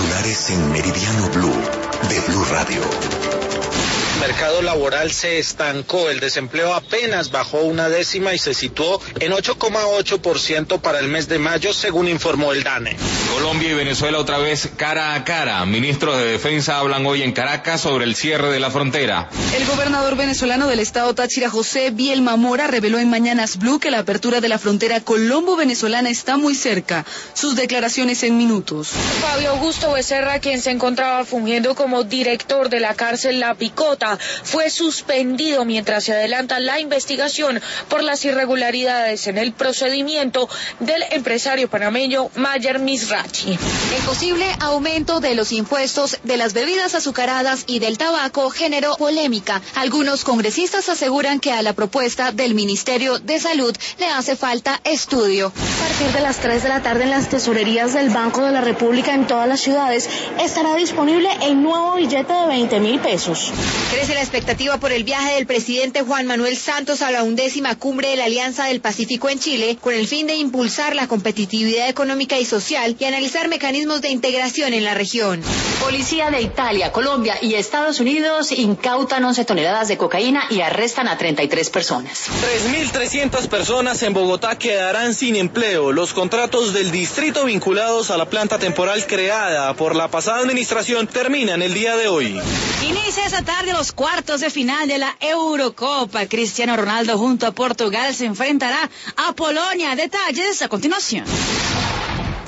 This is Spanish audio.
Titulares en Meridiano Blue de Blue Radio. El mercado laboral se estancó, el desempleo apenas bajó 0,1 y se situó en 8,8% para el mes de mayo, según informó el DANE. Colombia y Venezuela otra vez cara a cara. Ministros de Defensa hablan hoy en Caracas sobre el cierre de la frontera. El gobernador venezolano del estado Táchira, José Bielma Mora, reveló en Mañanas Blue que la apertura de la frontera colombo-venezolana está muy cerca. Sus declaraciones en minutos. Fabio Augusto Becerra, quien se encontraba fungiendo como director de la cárcel La Picota, fue suspendido mientras se adelanta la investigación por las irregularidades en el procedimiento del empresario panameño Mayer Mizrachi. El posible aumento de los impuestos de las bebidas azucaradas y del tabaco generó polémica. Algunos congresistas aseguran que a la propuesta del Ministerio de Salud le hace falta estudio. A partir de las 3 de la tarde en las tesorerías del Banco de la República en todas las ciudades estará disponible el nuevo billete de 20.000 pesos. Crece la expectativa por el viaje del presidente Juan Manuel Santos a la 11ª cumbre de la Alianza del Pacífico en Chile, con el fin de impulsar la competitividad económica y social y analizar mecanismos de integración en la región. Policía de Italia, Colombia y Estados Unidos incautan 11 toneladas de cocaína y arrestan a 33 personas. 3.300 personas en Bogotá quedarán sin empleo. Los contratos del distrito vinculados a la planta temporal creada por la pasada administración terminan el día de hoy. Inicia esa tarde los cuartos de final de la Eurocopa. Cristiano Ronaldo junto a Portugal se enfrentará a Polonia. Detalles a continuación.